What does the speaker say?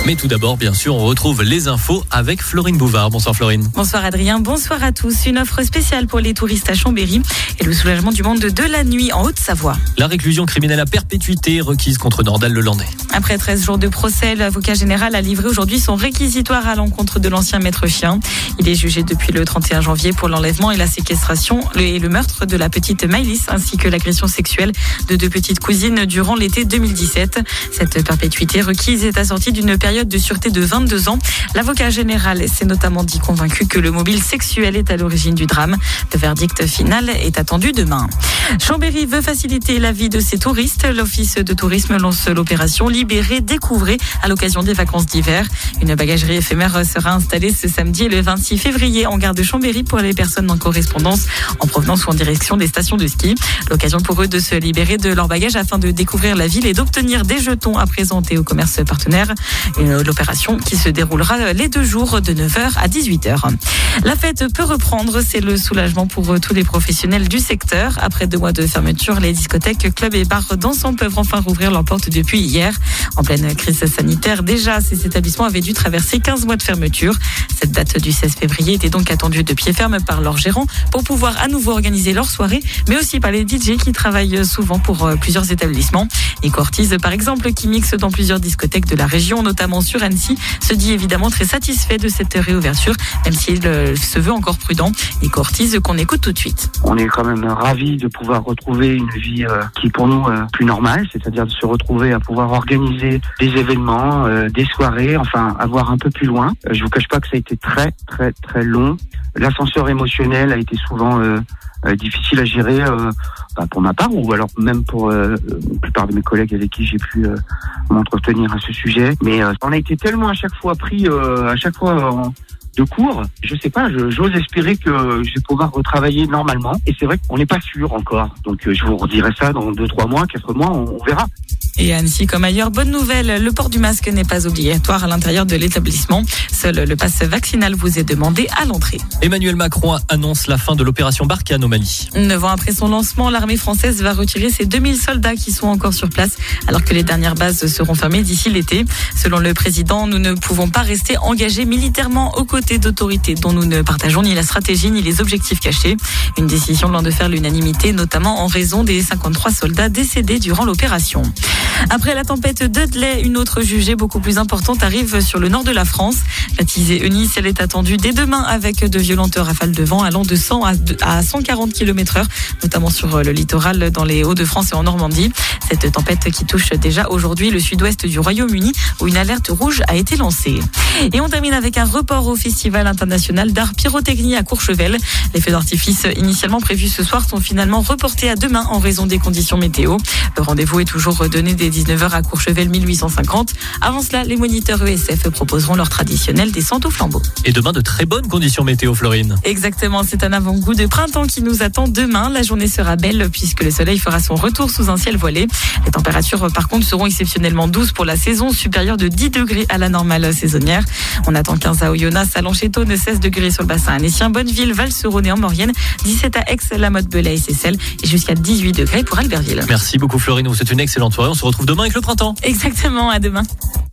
Mais tout d'abord, bien sûr, on retrouve les infos avec Florine Bouvard. Bonsoir Florine. Bonsoir Adrien, bonsoir à tous. Une offre spéciale pour les touristes à Chambéry et le soulagement du monde de la nuit en Haute-Savoie. La réclusion criminelle à perpétuité requise contre Nordal-Lelandais. Après 13 jours de procès, l'avocat général a livré aujourd'hui son réquisitoire à l'encontre de l'ancien maître chien. Il est jugé depuis le 31 janvier pour l'enlèvement et la séquestration et le meurtre de la petite Maëlys ainsi que l'agression sexuelle de 2 petites cousines durant l'été 2017. Cette perpétuité requise est assortie d'une période de sûreté de 22 ans. L'avocat général s'est notamment dit convaincu que le mobile sexuel est à l'origine du drame. Le verdict final est attendu demain. Chambéry veut faciliter la vie de ses touristes. L'Office de tourisme lance l'opération Libérer, Découvrez à l'occasion des vacances d'hiver. Une bagagerie éphémère sera installée ce samedi le 26 février en gare de Chambéry pour les personnes en correspondance, en provenance ou en direction des stations de ski. L'occasion pour eux de se libérer de leur bagage afin de découvrir la ville et d'obtenir des jetons à présenter au commerce partenaire. L'opération qui se déroulera les 2 jours de 9h à 18h. La fête peut reprendre, c'est le soulagement pour tous les professionnels du secteur. Après 2 mois de fermeture, les discothèques, clubs et bars dansants peuvent enfin rouvrir leurs portes depuis hier. En pleine crise sanitaire, déjà, ces établissements avaient dû traverser 15 mois de fermeture. Cette date du 16 février était donc attendue de pied ferme par leurs gérants pour pouvoir à nouveau organiser leurs soirées, mais aussi par les DJ qui travaillent souvent pour plusieurs établissements. Nico Ortiz, par exemple, qui mixe dans plusieurs discothèques de la région, notamment sur Annecy, se dit évidemment très satisfait de cette réouverture, même s'il se veut encore prudent. Nico Ortiz, qu'on écoute tout de suite. On est quand même ravis de pouvoir retrouver une vie qui est pour nous plus normale, c'est-à-dire de se retrouver à pouvoir organiser des événements, des soirées, enfin avoir un peu plus loin. Je vous cache pas que ça a été très très très long. L'ascenseur émotionnel a été souvent difficile à gérer pour ma part ou alors même pour la plupart de mes collègues avec qui j'ai pu m'entretenir à ce sujet. Mais on a été tellement à chaque fois pris de cours, je sais pas, j'ose espérer que je vais pouvoir retravailler normalement. Et c'est vrai qu'on n'est pas sûr encore. Donc je vous redirai ça dans 2-3 mois, 4 mois, on verra. Et à Annecy comme ailleurs, bonne nouvelle, le port du masque n'est pas obligatoire à l'intérieur de l'établissement. Seul le pass vaccinal vous est demandé à l'entrée. Emmanuel Macron annonce la fin de l'opération Barkhane au Mali. 9 ans après son lancement, l'armée française va retirer ses 2000 soldats qui sont encore sur place, alors que les dernières bases seront fermées d'ici l'été. Selon le président, nous ne pouvons pas rester engagés militairement aux côtés d'autorités dont nous ne partageons ni la stratégie ni les objectifs cachés. Une décision loin de faire l'unanimité, notamment en raison des 53 soldats décédés durant l'opération. Après la tempête Dudley, une autre jugée beaucoup plus importante arrive sur le nord de la France. Baptisée Eunice, elle est attendue dès demain avec de violentes rafales de vent allant de 100 à 140 km/h, notamment sur le littoral dans les Hauts-de-France et en Normandie. Cette tempête qui touche déjà aujourd'hui le sud-ouest du Royaume-Uni où une alerte rouge a été lancée. Et on termine avec un report au Festival international d'art pyrotechnie à Courchevel. Les feux d'artifice initialement prévus ce soir sont finalement reportés à demain en raison des conditions météo. Le rendez-vous est toujours donné dès 19h à Courchevel 1850. Avant cela, les moniteurs ESF proposeront leur traditionnel descente au flambeau. Et demain, de très bonnes conditions météo, Florine. Exactement, c'est un avant-goût de printemps qui nous attend demain. La journée sera belle puisque le soleil fera son retour sous un ciel voilé. Les températures, par contre, seront exceptionnellement douces pour la saison, supérieures de 10 degrés à la normale saisonnière. On attend 15 à Oyonnax, Salon-Chétone, 16 degrés sur le bassin annécien, Bonneville, Val-sur-Rhône et en Maurienne, 17 à Aix, La Motte-Belay et Seyssel et jusqu'à 18 degrés pour Albertville. Merci beaucoup Florine, vous souhaitez une excellente soirée. On se retrouve demain avec le printemps. Exactement, à demain.